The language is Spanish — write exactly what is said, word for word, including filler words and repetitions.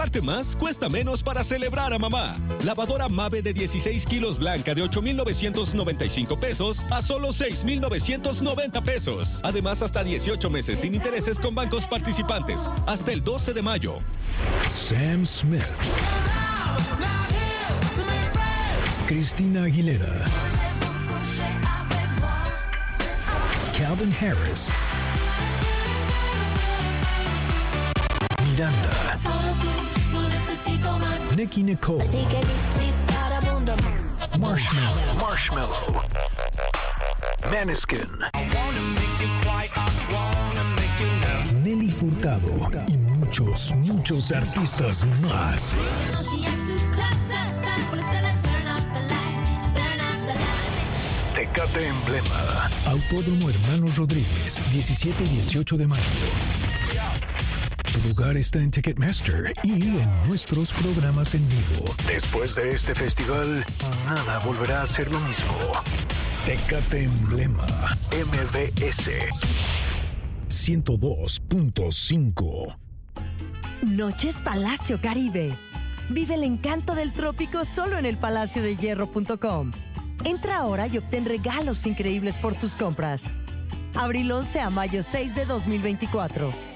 Parte más, cuesta menos para celebrar a mamá. Lavadora Mave de dieciséis kilos blanca de ocho mil novecientos noventa y cinco pesos a solo seis mil novecientos noventa pesos. Además, hasta dieciocho meses sin intereses con bancos participantes. Hasta el doce de mayo. Sam Smith. Cristina Aguilera. Calvin Harris. Miranda. Nicki Nicole. Marshmello. Marshmello. Maneskin. Nelly Furtado. Y muchos, muchos artistas más. Tecate Emblema. Autódromo Hermanos Rodríguez, diecisiete y dieciocho de mayo. Tu lugar está en Ticketmaster y en nuestros programas en vivo. Después de este festival, nada volverá a ser lo mismo. Tecate Emblema. M B S ciento dos punto cinco. Noches Palacio Caribe. Vive el encanto del trópico solo en el palacio de hierro punto com. Entra ahora y obtén regalos increíbles por tus compras. Abril once a mayo seis de dos mil veinticuatro.